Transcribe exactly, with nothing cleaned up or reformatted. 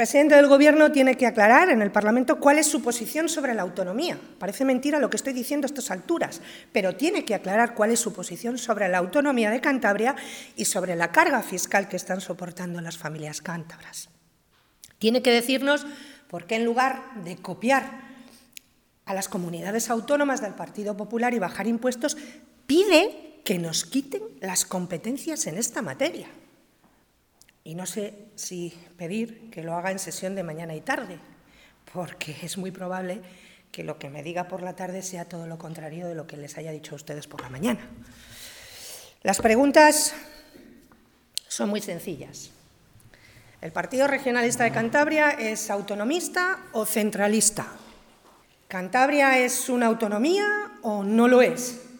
presidente del Gobierno tiene que aclarar en el Parlamento cuál es su posición sobre la autonomía. Parece mentira lo que estoy diciendo a estas alturas, pero tiene que aclarar cuál es su posición sobre la autonomía de Cantabria y sobre la carga fiscal que están soportando las familias cántabras. Tiene que decirnos por qué, en lugar de copiar a las comunidades autónomas del Partido Popular y bajar impuestos, pide que nos quiten las competencias en esta materia. Y no sé si pedir que lo haga en sesión de mañana y tarde, porque es muy probable que lo que me diga por la tarde sea todo lo contrario de lo que les haya dicho a ustedes por la mañana. Las preguntas son muy sencillas. ¿El Partido Regionalista de Cantabria es autonomista o centralista? ¿Cantabria es una autonomía o no lo es?